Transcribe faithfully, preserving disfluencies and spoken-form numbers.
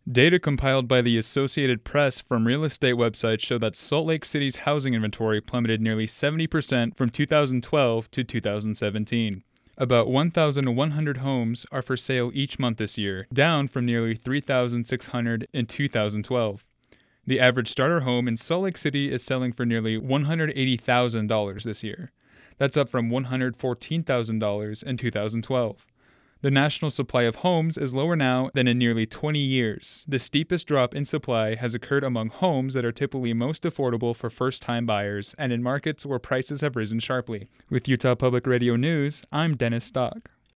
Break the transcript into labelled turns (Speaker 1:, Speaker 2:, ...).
Speaker 1: Data compiled by the Associated Press from real estate websites show that Salt Lake City's housing inventory plummeted nearly seventy percent from two thousand twelve to two thousand seventeen. About one thousand one hundred homes are for sale each month this year, down from nearly three thousand six hundred in two thousand twelve. The average starter home in Salt Lake City is selling for nearly one hundred eighty thousand dollars this year. That's up from one hundred fourteen thousand dollars in two thousand twelve. The national supply of homes is lower now than in nearly twenty years. The steepest drop in supply has occurred among homes that are typically most affordable for first-time buyers and in markets where prices have risen sharply. With Utah Public Radio News, I'm Dennis Stock.